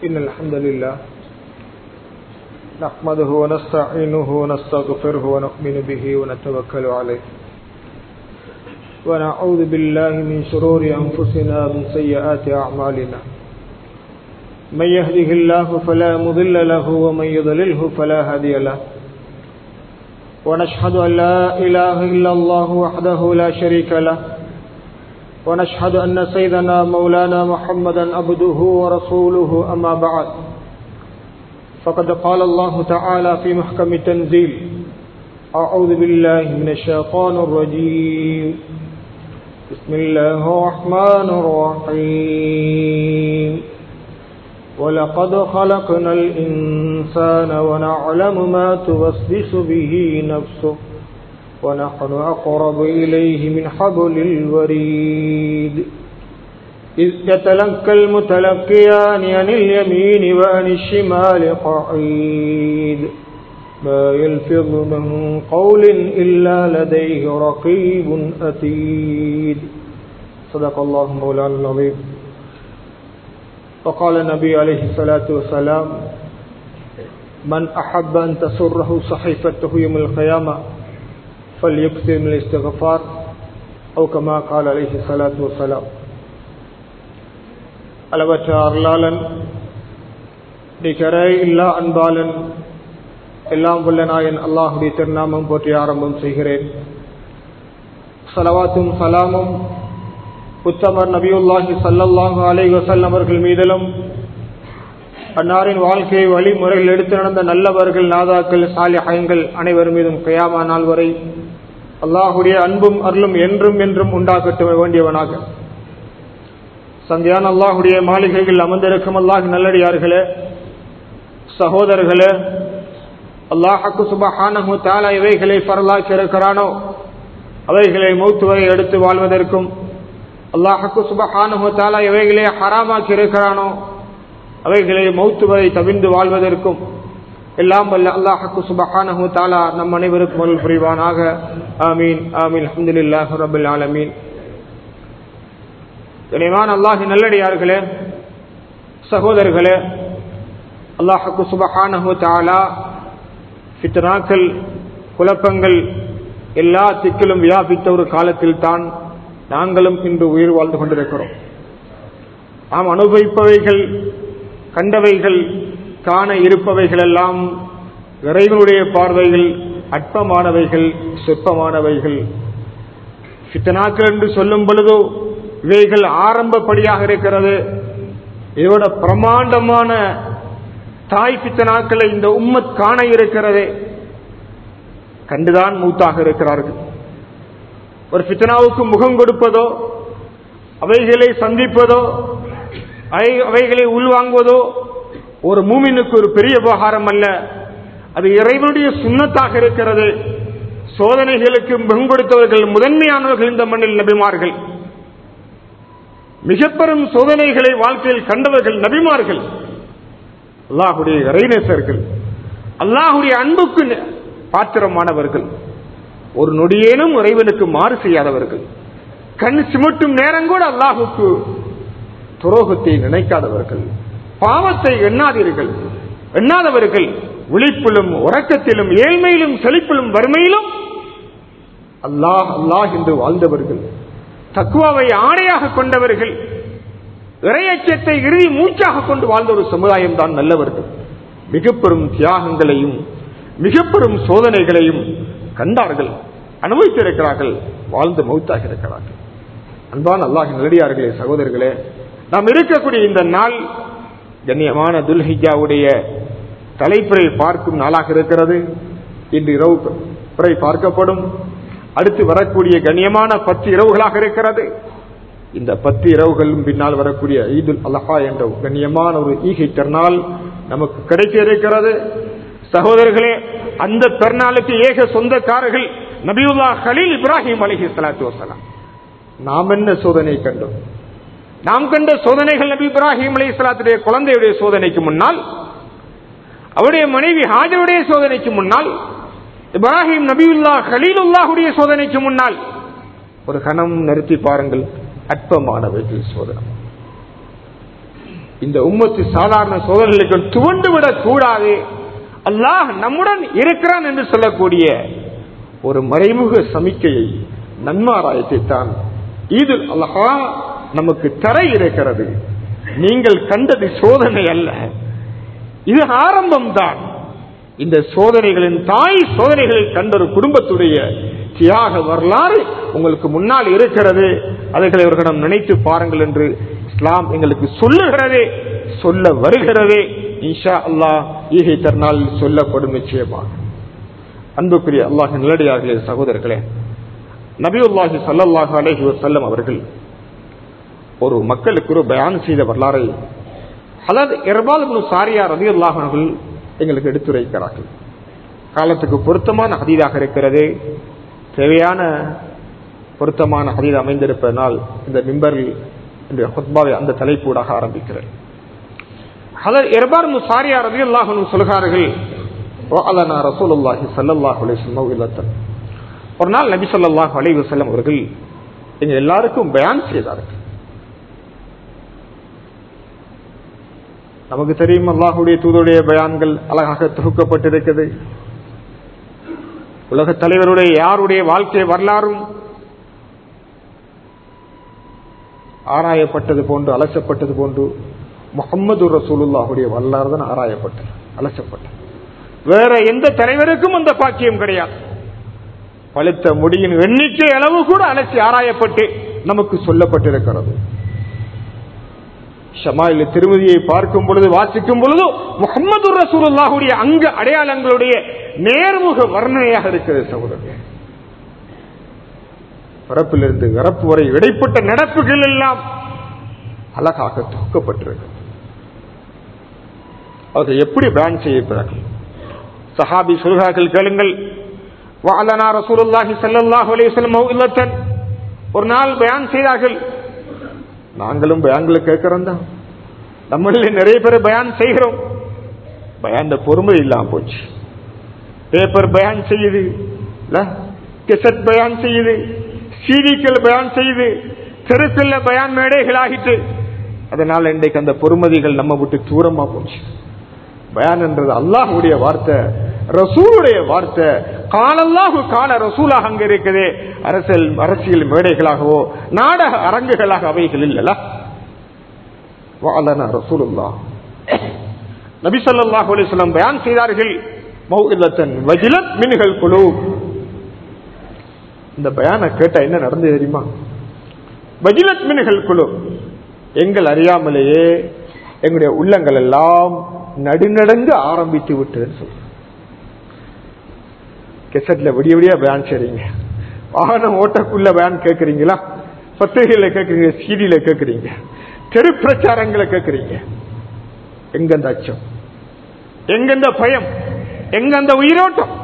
إن الحمد لله نحمده ونستعينه ونستغفره ونؤمن به ونتوكل عليه ونعوذ بالله من شرور أنفسنا ومن سيئات أعمالنا من يهده الله فلا مضل له ومن يضلله فلا هادي له ونشهد أن لا إله إلا الله وحده لا شريك له ونشهد أن سيدنا مولانا محمدا عبده ورسوله أما بعد فقد قال الله تعالى في محكم التنزيل أعوذ بالله من الشيطان الرجيم بسم الله الرحمن الرحيم ولقد خلقنا الإنسان ونعلم ما توسوس به نفسه ونحن أقرب إليه من حبل الوريد إذ يتلقى المتلقيان عن اليمين وعن الشمال قعيد ما يلفظ من قول إلا لديه رقيب أتيد صدق الله مولانا العظيم. وقال النبي عليه الصلاة والسلام من أحب أن تسره صحيفته يوم القيامة فليكثر من الاستغفار أو كما قال عليه الصلاة والسلام. அளவற்ற அருளாளன் நிகரை இல்லா அன்பாளன் எல்லாம் வல்ல நாயன் அல்லாஹுடைய திருநாமம் போற்றி ஆரம்பம் செய்கிறேன். ஸலவாத்தும் சலாமும் உத்தமர் நபியுல்லாஹி ஸல்லல்லாஹு அலைஹி வஸல்லம் அவர்கள் மீதிலும் அன்னாரின் வாழ்க்கையை வழிமுறையில் எடுத்து நடந்த நல்லவர்கள் நாதாக்கள் சாலிஹீன்கள் அனைவர் மீதும் கியாமா நாள் வரை அல்லாஹுடைய அன்பும் அருளும் என்றும் என்றும் உண்டாகட்ட வேண்டியவனாக. சந்தியான அல்லாஹுடைய மாளிகைகள் அமர்ந்திருக்கும் அல்லாஹ் நல்லடியார்களே, சகோதரர்களே, அல்லாஹ்வுக்கு சுப்ஹானஹு வ தஆலா இவைகளை ஃபர்லாக்கி இருக்கிறானோ அவைகளை மௌத் வரை எடுத்து வாழ்வதற்கும், அல்லாஹ்வுக்கு சுப்ஹானஹு வ தஆலா இவைகளை ஹராமாக்கி இருக்கிறானோ அவைகளை மௌத் வரை தவிர்ந்து வாழ்வதற்கும் எல்லாம் வல்ல அல்லாஹ்வுக்கு சுப்ஹானஹு வ தஆலா நம் அனைவருக்கும் அருள் புரிவானாக. ஆமீன் ஆமீன். அல்ஹம்துலில்லாஹி ரப்பில் ஆலமீன். கனிமான அல்லாஹ்வின் நல்லடியார்களே, சகோதரர்களே, அல்லாஹ்வுக்கு சுப்ஹானஹு வ தஆலா ஃபித்னாக்கள் குழப்பங்கள் எல்லா திக்கிலும் வியாபித்த ஒரு காலத்தில் தான் நாங்களும் இன்று உயிர் வாழ்ந்து கொண்டிருக்கிறோம். நாம் அனுபவிப்பவைகள், கண்டவைகள், காண இருப்பவைகள் எல்லாம் இறைவனுடைய பார்வைகள் அற்பமானவைகள், சொற்பமானவைகள். ஃபித்னாக்கள் என்று சொல்லும் பொழுதோ இவைகள் ஆரம்பப்படியாக இருக்கிறது. இதோட பிரமாண்டமான தாய் ஃபித்னாக்களை இந்த உம்மத் காண இருக்கிறது. கண்டுதான் மூத்தாக இருக்கிறார்கள். ஒரு ஃபித்னாவுக்கு முகம் கொடுப்பதோ, அவைகளை சந்திப்பதோ, அவைகளை உள்வாங்குவதோ ஒரு மூமினுக்கு ஒரு பெரிய உபகாரம் அல்ல. அது இறைவனுடைய சுன்னத்தாக இருக்கிறது. சோதனைகளுக்கு முகம் கொடுத்தவர்கள் முதன்மையானவர்கள் இந்த மண்ணில் நபிமார்கள். மிக பெரும் சோதனைகளை வாழ்க்கையில் கண்டவர்கள் நபிமார்கள், அல்லாஹுடைய இறைநேசர்கள், அல்லாஹுடைய அன்புக்கு பாத்திரமானவர்கள், ஒரு நொடியேனும் இறைவனுக்கு மாறு செய்யாதவர்கள், கண் சிமிட்டும் நேரம் கூட அல்லாஹுக்கு துரோகத்தை நினைக்காதவர்கள், பாவத்தை எண்ணாதவர்கள், விழிப்பிலும் உறக்கத்திலும் ஏழ்மையிலும் செழிப்பிலும் வறுமையிலும் அல்லாஹ் அல்லாஹ் என்று வாழ்ந்தவர்கள், தக்வாவை ஆணையாக கொண்டவர்கள், இறையச்சத்தை இறுதி மூச்சாக கொண்டு வாழ்ந்த ஒரு சமுதாயம் தான் நல்லவர்கள். மிக பெரும் தியாகங்களையும் மிக பெரும் சோதனைகளையும் கண்டார்கள், அனுபவித்திருக்கிறார்கள், வாழ்ந்து மௌத்தாக இருக்கிறார்கள். அன்பான அல்லாஹ்வின் நல்லடியார்களே, சகோதரர்களே, நாம் இருக்கக்கூடிய இந்த நாள் கண்ணியமான துல்ஹிஜ்ஜாவுடைய தலைப்பிறை பார்க்கும் நாளாக இருக்கிறது. இன்று இரவு பிறை பார்க்கப்படும். அடுத்து வரக்கூடிய கண்ணியமான 10 இரவுகளாக இருக்கிறது. இந்த 10 இரவுகளும் பின்னால் வரக்கூடிய ஈதுல் அல்ஹா என்ற கண்ணியமான ஒரு ஈகை திருநாள் நமக்கு கிடைக்க இருக்கிறது. சகோதரர்களே, அந்த திருநாளுக்கு ஏக சொந்தக்காரர்கள் நபியுல்லாஹ் கலீல் இப்ராஹிம் அலைஹிஸ்ஸலாத்து வஸலாம். நாம் என்ன சோதனை கண்டோம்? நாம் கண்ட சோதனைகள் நபி இப்ராஹிம் அலைஹிஸ்ஸலாத்துடைய குழந்தையுடைய சோதனைக்கு முன்னால், அவருடைய மனைவி ஹாஜருடைய சோதனைக்கு முன்னால், இப்ராஹிம் நபியுல்லாஹ் கலீலுல்லாஹுடைய சோதனைக்கு முன்னால் ஒரு கணம் நிறுத்தி பாருங்கள். அற்பமானவைகள் சோதனை. இந்த உம்மத்து சாதாரண சோதனைகளுக்கு துவண்டு விடக் கூடாது. அல்லாஹ் நம்முடன் இருக்கிறான் என்று சொல்லக்கூடிய ஒரு மறைமுக சமிக்கையை, நன்மாராயத்தை தான் ஈதுல் அல்ஹா நமக்கு தர இருக்கிறது. நீங்கள் கண்டது சோதனை அல்ல, இது ஆரம்பம் தான். இந்த சோதனைகளின் தாய் சோதனைகளை கண்ட ஒரு குடும்பத்துடைய தியாக வரலாறு உங்களுக்கு முன்னால் இருக்கிறது. அதைகளை அவர்களிடம் நினைத்து பாருங்கள் என்று இஸ்லாம் எங்களுக்கு சொல்லுகிறது, சொல்ல வருகிறது. இன்ஷா அல்லாஹ் ஈகை தருநாள் சொல்லப்படும் நிச்சயமாக. அன்புக்குரிய அல்லாஹ்வின் நல்லடியார்களே, சகோதரர்களே, நபியுல்லாஹி ஸல்லல்லாஹு அலைஹி வஸல்லம் அவர்கள் ஒரு மக்களுக்கு ஒரு பயான் செய்த வரலாறை ஹலத் இர்பால் இப்னு சாரியா ரலியல்லாஹு அன்ஹு எங்களுக்கு எடுத்துரைக்கிறார்கள். காலத்துக்கு பொருத்தமான ஹதீஸாக இருக்கிறது, தேவையான பொருத்தமான ஹதீஸ் அமைந்திருப்பதனால் இந்த மிம்பரில் இந்த ஹுத்பாவை அந்த தலைப்பூடாக ஆரம்பிக்கிறேன். ஹலத் இர்பால் இப்னு சாரியா ரலியல்லாஹு அன்ஹு சொல்கிறார்கள், வஅலனா ரசூலுல்லாஹி ஸல்லல்லாஹு அலைஹி வஸல்லம், ஒரு நாள் நபி ஸல்லல்லாஹு அலைஹி வஸல்லம் அவர்கள் எங்க எல்லாருக்கும் பயான் செய்தார்கள். நமக்கு தெரியும் அல்லாஹ்வுடைய தூதருடைய பயான்கள் அழகாக தொகுக்கப்பட்டிருக்கிறது. உலக தலைவருடைய யாருடைய வாழ்க்கை வரலாறும் ஆராயப்பட்டது போன்று, அலசப்பட்டது போன்று முஹம்மது ரசூலுல்லாஹுடைய வரலாறு தான் ஆராயப்பட்டது, அலசப்பட்டது. வேற எந்த தலைவருக்கும் அந்த பாக்கியம் கிடையாது. பழுத்த முடியின் எண்ணிக்கை அளவு கூட அலசி ஆராயப்பட்டு நமக்கு சொல்லப்பட்டிருக்கிறது. ஷமாயில் திருமதியை பார்க்கும் பொழுது, வாசிக்கும் பொழுது முஹம்மது ரசூலுல்லாஹுடைய அங்க அடையாளங்களுடைய நேர்முக வர்ணனையாக இருக்கிறது. சகோதரர்களே, பிறப்பிலிருந்து இறப்பு வரை இடைப்பட்ட நடப்புகள் எல்லாம் அழகாக தொகுக்கப்பட்டிருக்கிறது. அதை எப்படி பயான் செய்யப்படுறார்கள்? சஹாபி சொல்கிறார்கள், கேளுங்கள். வஅலனா ரசூலுல்லாஹி ஸல்லல்லாஹு அலைஹி வஸல்லம் மௌஇலத்தன், ஒரு நாள் பயான் செய்தார்கள். நாங்களும் பயான்களை கேட்கிறோம் தான், நம்மள நிறைய பேர் பயான் செய்கிறோம். பயான் பொறுமை இல்லாம போச்சு. பேப்பர் பயான் செய்யுது, கெசட் பயான் செய்யுது, சீடிக்கள் பயான் செய்யுது, தெருக்கல்ல பயான் மேடைகள் ஆகிட்டு. அதனால இன்றைக்கு அந்த பொறுமதிகள் நம்ம விட்டு தூரமா போச்சு. பயான் என்றது அல்லாஹ்வுடைய வார்த்தை, ரசூலுடைய வார்த்தை. காலல்லாஹு கால ரசூலாக அங்க இருக்குது. அரசியல் மேடைகளாகவோ நாடக அரங்குகளாக அவைகள் இல்லல. வஅலனா ரசூலுல்லாஹ், நபி ஸல்லல்லாஹு அலைஹி வஸல்லம் பயான் செய்தார்கள். மௌஇலத்தன் வஜிலத் மின்ஹல் குலூப். இந்த பயானை கேட்டா என்ன நடந்தது தெரியுமா? வஜிலத் மின்ஹல் குலூப், எங்கள் அறியாமலேயே எங்களுடைய உள்ளங்கள் எல்லாம் நடுநடங்க ஆரம்பித்து விட்டதுன்னு சொல்ற. கெசட்ல விடிய விடிய பயான் செய்றீங்க, வாகனம் ஓட்டக்குள்ள பயான் கேட்கறீங்களா, பத்திரிகையில கேட்கறீங்க, சீடியில கேட்கறீங்க, தெரு பிரச்சாரங்களை கேட்கறீங்க. எங்க அந்த அச்சம், எங்க அந்த பயம், எங்க அந்த உயிரோட்டம்?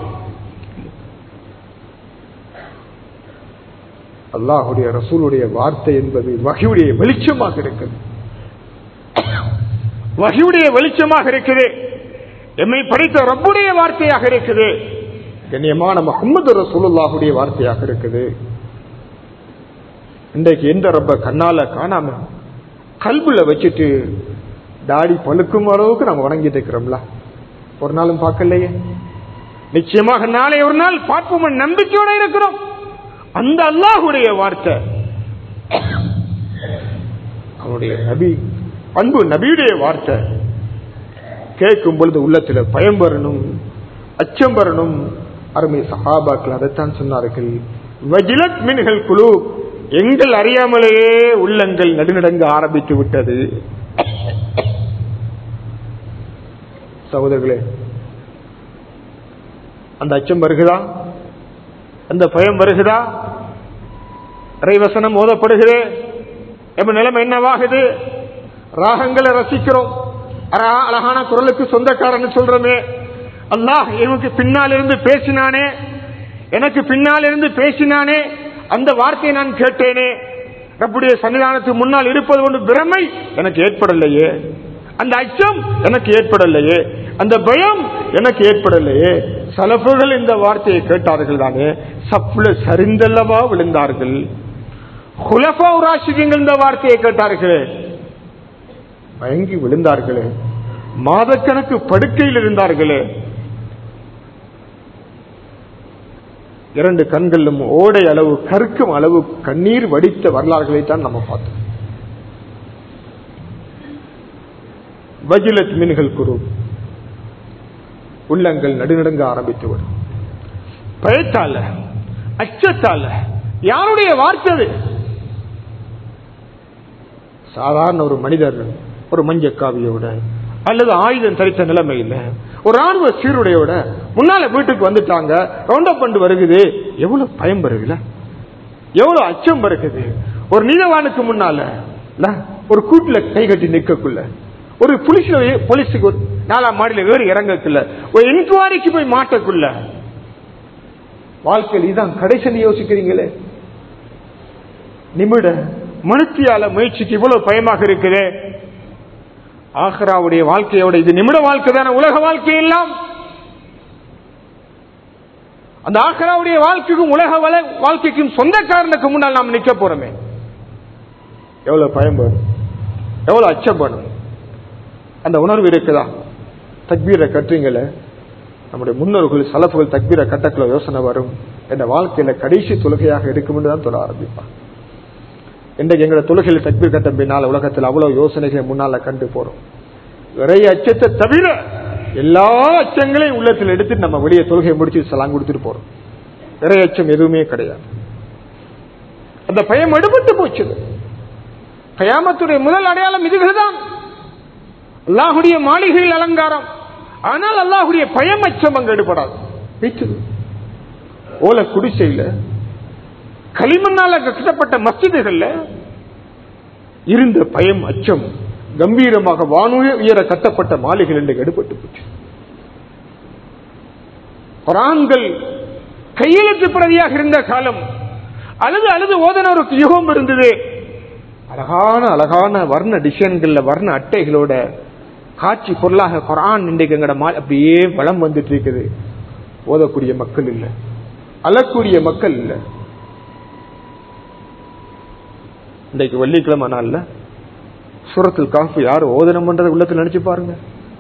அல்லாஹ்வுடைய ரசூலுடைய வார்த்தை என்பது வஹீயுடைய வெளிச்சமாக இருக்குது. வஹீயுடைய வெளிச்சமாக இருக்குது. எம்மை படைத்த ரப்புடைய வார்த்தையாக இருக்குது. கண்ணியமான முஹம்மது ரசூலுல்லாஹுடைய வார்த்தையாக இருக்குது. இன்றைக்கு எந்த ரப்ப கண்ணால காணாம கல்புல வச்சுட்டு தாடி பழுக்கும் அளவுக்கு நம்ம வணங்கிட்டு இருக்கிறோம்ல, ஒரு நாளும் பார்க்கலையே. நிச்சயமாக நாளை ஒரு நாள் பார்ப்போம் நம்பிக்கையோட இருக்கிறோம். அந்த அல்லாஹ்வுடைய வார்த்தை, அவனுடைய நபி, அன்பு நபியுடைய வார்த்தை கேட்கும் பொழுது உள்ளத்துல பயம் வரணும், அச்சம் வரணும். அருமை சஹாபாக்கள் அதைத்தான் சொன்னார்கள். வஜிலத் மின்ஹல் குலூப், எங்கள் அறியாமலேயே உள்ளங்கள் நடுநடங்க ஆரம்பித்து விட்டது. சகோதரர்களே, அந்த அச்சம் வருகிறதா? அந்த பயம் வருகிறதா? இறைவசனம் ஓதப்படுகிறது, எப்ப நிலைமை என்னவாகுது? ராகங்களை ரசிக்கிறோம், அழகான குரலுக்கு சொந்தக்காரன்னு சொல்றோமே. அல்லாஹ் எனக்கு பின்னால் இருந்து பேசினானே, எனக்கு பின்னால் இருந்து பேசினானே, அந்த வார்த்தையை நான் கேட்டேனே. ரப்புடைய சன்னிதானத்துக்கு முன்னால் இருப்பது ஒன்று பிரமை எனக்கு ஏற்படலையே, அந்த அச்சம் எனக்கு ஏற்படலையே, அந்த பயம் எனக்கு ஏற்படலையே. சலஃபுகள் இந்த வார்த்தையை கேட்டார்கள் தானே, சப்புல சரிந்தல்லவா விழுந்தார்கள். குலஃபா ராஷிதீன்கள் இந்த வார்த்தையை கேட்டார்கள். மயங்கி விழுந்தார்களே, மாதக்கணக்கு படுக்கையில் இருந்தார்களே, 2 கண்களிலும் ஓடை அளவு கருக்கும் அளவு கண்ணீர் வடித்த வரலாறுகளை தான் நம்ம பார்த்தோம். வஜிலத் மின்ஹுல் குரூப், உள்ளங்கள் நடுநடுங்க ஆரம்பித்துவிடும். பயத்தால, அச்சத்தால. யாருடைய வார்த்தை? சாதாரண ஒரு மனிதர் ஒரு மஞ்சக்காவியோட அல்லது ஆயுதம் தரித்த நிலைமையில் ஒரு ராணுவ சீருடையோட முன்னால வீட்டுக்கு வந்துட்டாங்க, ரவுண்ட் அப் பண்ணி வருகுது. எவ்வளவு பயம் வருகுல, எவ்வளவு அச்சம் வருகுது. ஒரு நீதவானுக்கு முன்னால ஒரு கூட்டுல கை கட்டி நிற்கக்குள்ள, ஒரு போலீஸுக்கு 4ஆம் மாடியில ஏறி இறங்கக்குள்ள, ஒரு என்கொயரிக்கு போய் மாட்டக்குள்ள, வாழ்க்கையில் இதுதான் கடைசி யோசிக்கிறீங்களே. நிமிட மனுத்தியால முயற்சிக்கு இவ்வளவு பயமாக இருக்குது. ஆக்ராவுடைய வாழ்க்கையோட இது நிமிட வாழ்க்கை தானே, உலக வாழ்க்கை எல்லாம். அந்த ஆக்ராவுடைய வாழ்க்கைக்கும் உலக வாழ்க்கைக்கும் சொந்தக்காரனுக்கு முன்னால் நாம் நிற்க போறோமே, எவ்வளவு பயம் வேணும், எவ்வளவு அச்சம் வேணும். அந்த உணர்வு இருக்குதா? தக்பீரை கட்டுறீங்களே, நம்முடைய முன்னோர்கள் சலப்புகள் தக்பீரை கட்டக்குள்ள யோசனை வரும், என்ற வாழ்க்கையில கடைசி தொழுகையாக இருக்கும் என்று தான் சொல்ல ஆரம்பிப்பான். இன்றைக்கு எங்களோட தொழுகையில் தக்பீர் கட்ட பின்னால் உலகத்தில் அவ்வளவு யோசனைகளை முன்னால கண்டு போறோம். நிறைய அச்சத்தை தவிர எல்லா அச்சங்களையும் உள்ளத்தில் எடுத்து நம்ம வெளியே தொழுகையை முடிச்சு சலாம் கொடுத்துட்டு போறோம். நிறைய அச்சம் எதுவுமே கிடையாது. அந்த பயம் எடுபட்டு போச்சு. கயாமத்துடைய முதல் அடையாளம் இதுதான். அல்லாஹுடைய மாளிகையில் அலங்காரம், ஆனால் அல்லாஹுடைய பயம் அச்சம் அங்கு எடுபடாது. ஓல குடிசையில் களிமண்ணால கட்டப்பட்ட மஸ்ஜிதுகள்ல இருந்த பயம் அச்சம் கம்பீரமாக வானுயர கட்டப்பட்ட மாளிகைகள் என்று எடுபட்டு போச்சு. குர்ஆன்கள் கையெழுத்து பிரதியாக இருந்த காலம், அழுது ஓதனருக்கு யுகம் இருந்தது. அழகான அழகான வர்ண டிசைன்கள்ல வர்ண அட்டைகளோட காட்சி பொருளாக குர்ஆன் இன்றைக்கு எங்கட அப்படியே வளம் வந்துட்டு இருக்குது. ஓதக்கூடிய மக்கள் இல்ல, அழக்கூடிய மக்கள் இல்ல. இன்றைக்கு வெள்ளிக்கிழமை நாள்ல சூரத்துல் கஹ்ஃப் யார் ஓதனம்ன்றதை உள்ளத்தில் நினைச்சு பாருங்க.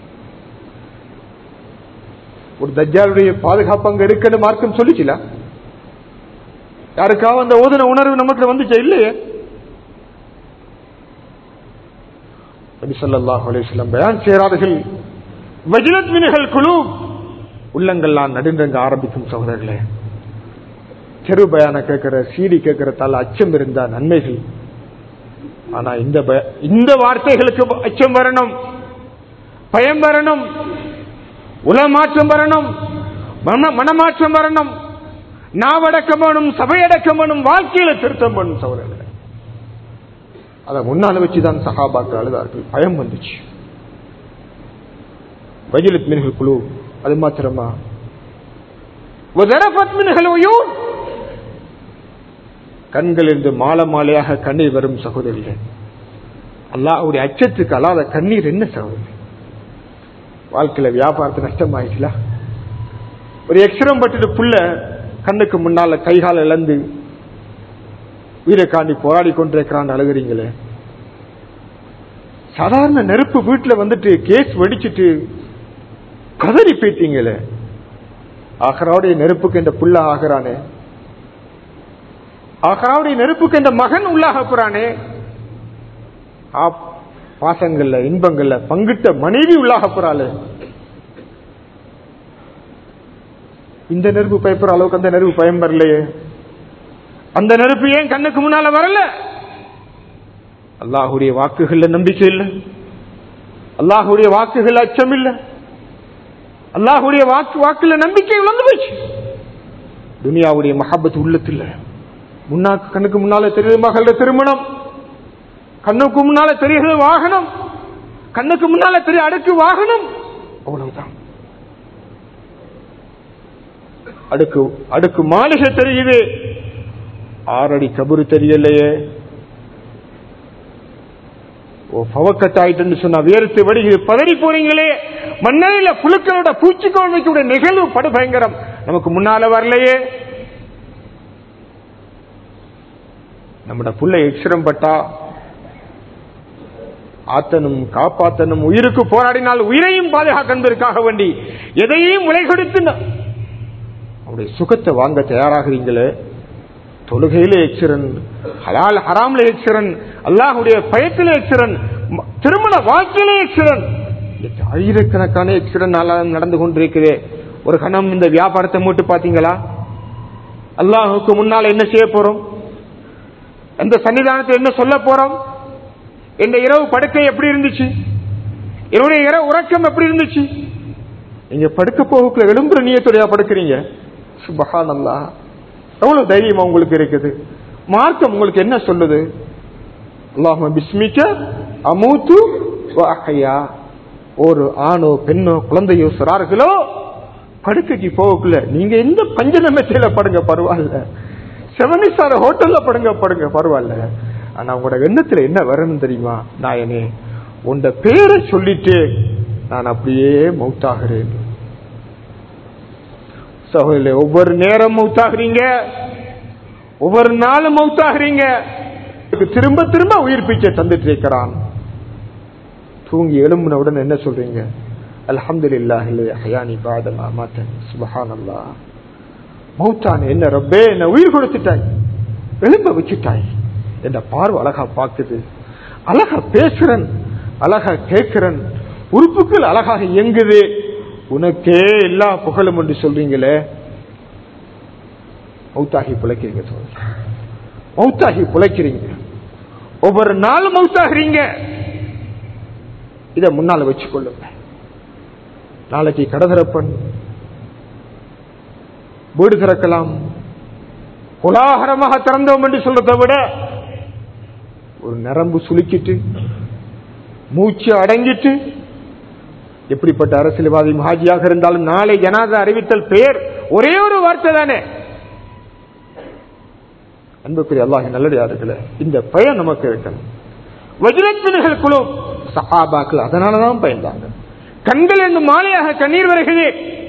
ஒரு தஜ்ஜாலுடைய பாதுகாப்பு அங்க இருக்குன்னு மார்க்கம் சொல்லிச்சுல, யாருக்காவது அந்த ஓதன உணர்வு நமக்கு வந்துச்சா? இல்லையே. நபி ஸல்லல்லாஹு அலைஹி வஸல்லம் பயான் செய்றார்கள், வஜிலத் மின்ஹுல் குலூப், உள்ளங்கள்லாம் நடுநடுங்க ஆரம்பிக்கும். சகோதரர்களே, தெரு பயான கேட்கிற சீடி கேட்கிற தால அச்சம் இருந்தா நன்மைகள். ஆனா இந்த வார்த்தைகளுக்கு அச்சம் வரணும், பயம் வரணும், உலமாற்றம் வரணும், மனமாற்றம் வரணும், நாவடக்கம் வேணும், சபையடக்கம் வேணும், வாழ்க்கையில திருத்தம் வேணும். சகோதரர்களே, அதை முன்னால வச்சுதான் சஹாபாக்கள் அழுதார்கள். பயம் வந்துச்சு. வஜிலத் மின்ஹுல் குலூப், அது மாத்திரமா வஸரஃபத் மின்ஹுல் உயூன், கண்களிலிருந்து மாலை மாலையாக கண்ணீர் வரும். சகோதரிகள், அல்லாஹ்வுடைய அச்சத்துக்கு அல்லாத கண்ணீர் என்ன சகோதரி? வாழ்க்கையில வியாபாரத்து நஷ்டமாயிடுச்சுல, ஒரு எக்ஸ்ரம் பட்டுட்டு புள்ள கண்ணுக்கு முன்னால கைகால இழந்து உயிரை காண்டி போராடி கொண்டிருக்கிறான், அழுகிறீங்களே. சாதாரண நெருப்பு வீட்டுல வந்துட்டு கேஸ் வெடிச்சிட்டு கதறி போயிட்டீங்களே. ஆகராவுடைய நெருப்புக்கு இந்த புள்ள ஆகிறானே, ஆகராவுடைய நெருப்புக்கு இந்த மகன் உள்ளாக போறானே, பாசங்கள்ல இன்பங்கள்ல பங்கிட்ட மனைவி உள்ளாக போறாளே. இந்த நெருப்பு பயப்படுற அளவுக்கு அந்த நெருப்பு பயம் வரலையே. அந்த நெருப்பு ஏன் கண்ணுக்கு முன்னால வரல? அல்லாஹுடைய வாக்குகள்ல நம்பிக்கை இல்லை, அல்லாஹுடைய வாக்குகள் அச்சம் இல்லை, அல்லாஹுடைய வாக்குல நம்பிக்கை இழந்து போச்சு. துனியாவுடைய மஹப்பத் உள்ளத்தில் கண்ணுக்கு முன்னால தெரியுது மகள திருமணம், கண்ணுக்கு முன்னால தெரியுது வாகனம், கண்ணுக்கு முன்னால தெரிய அடுக்கு வாகனம், அவ்வளவுதான். அடுக்கு மாளிகை தெரியுது, 6 அடி கபரு தெரியலையே. பவக்கத்தாயிட்டு சொன்னா வேர்த்து வடிகுது, பதறி போறீங்களே. மண்ணறையில புழுக்களோட பூச்சிக்கோள் வைக்க நிகழ்வு படு பயங்கரம், நமக்கு முன்னால வரலையே. நம்மட புள்ள எக்ஸ்ரம் பட்டா ஆத்தனும் காப்பாத்தனும், உயிருக்கு போராடினால் உயிரையும் பாதுகாக்கிறதுக்காக வேண்டி எதையும் விலை கொடுத்து அவருடைய சுகத்தை வாங்க தயாராகிறீங்களே. தொழுகையில எக்ஸிரன், ஹலால் ஹராம்ல எக்ஸிரன், அல்லாஹுடைய பயத்தில எக்ஸிரன், திருமண வாழ்க்கையில எக்ஸிரன், ஆயிரக்கணக்கான எக்ஸிரன் நடந்து கொண்டிருக்கிறே. ஒரு கணம் இந்த வியாபாரத்தை மூட்டு பாத்தீங்களா? அல்லாஹுக்கு முன்னால் என்ன செய்ய போறோம்? அந்த சன்னிதானத்தில் என்ன சொல்ல போறோம்? இந்த இரவு படுக்கை எப்படி இருந்துச்சு? என்னுடைய இரவு உறக்கம் எப்படி இருந்துச்சு? நீங்க படுக்க போகுக்குள்ள விளம்பர நியத்துடையா படுக்கிறீங்க? சுப்ஹானல்லாஹ், எவ்வளவு தைரியமா உங்களுக்கு இருக்குது? மார்க்கம் உங்களுக்கு என்ன சொல்லுது? அல்லாஹும்ம பிஸ்மிக அமூது வ அஹ்யா. ஒரு ஆணோ பெண்ணோ குழந்தையோ சிறார்களோ படுக்கைக்கு போகக்குள்ள நீங்க எந்த பஞ்சநமத்தில படுங்க பரவாயில்ல, 7 ஸ்டார் ஹோட்டல்ல படுங்க பரவாயில்ல. ஆனா உங்களோட எண்ணத்துல என்ன வரணும் தெரியுமா? நாயனே, உண்ட பேரை சொல்லிட்டு நான் அப்படியே மௌத்தாகிறேன். சகோதரர்களே, ஒவ்வொரு நேரம் மௌத்தாகிறீங்க, ஒவ்வொரு நாளும் மௌத்தாகிறீங்க. திரும்ப திரும்ப உயிர் பிச்சை தந்துட்டு இருக்கிறான். தூங்கி எழும்பின உடனே என்ன சொல்றீங்க? அல்ஹம்துலில்லாஹி அல்லதி அஹ்யானி பஅத மா அமாதனி. சுப்ஹானல்லாஹ், மௌத்தான என்ன ரப்பே, என்ன உயிர் கொடுத்துட்டாய், எழும்ப வச்சுட்டாய். என்ற பார்வை அழகா பார்க்குது, அழகா பேசுறன், அழகா கேட்கிறன், உறுப்புகள் அழகாக இயங்குது. உனக்கே எல்லா புகழும் என்று சொல்றீங்களே. மௌத்தாகி பிழைக்கிறீங்க, மௌத்தாகி பிழைக்கிறீங்க, ஒவ்வொரு நாளும் மௌத்தாகிறீங்க. இத முன்னால வச்சுக்கொள்ளுங்க. நாளைக்கு கடதரப்பன் வீடு திறக்கலாம், கோலாகலமாக திறந்தோம் என்று சொல்றதை விட ஒரு நரம்பு சுலுக்கிட்டு மூச்சு அடங்கிட்டு, எப்படிப்பட்ட அரசியல்வாதி மகாஜியாக இருந்தாலும் நாளை ஜனாதா அறிவித்தல் பெயர் ஒரே ஒரு வார்த்தை தானே. அன்புக்குரிய அல்லாஹ்வின் நல்லடியார்களே, இந்த பயன் நமக்கு இருக்கணும். வஜ்ரத்தினர்கள் குழு சஹாபாக்கள் அதனாலதான் பயந்தாங்க. கண்கள் என்று மாலையாக கண்ணீர் வருகிறது.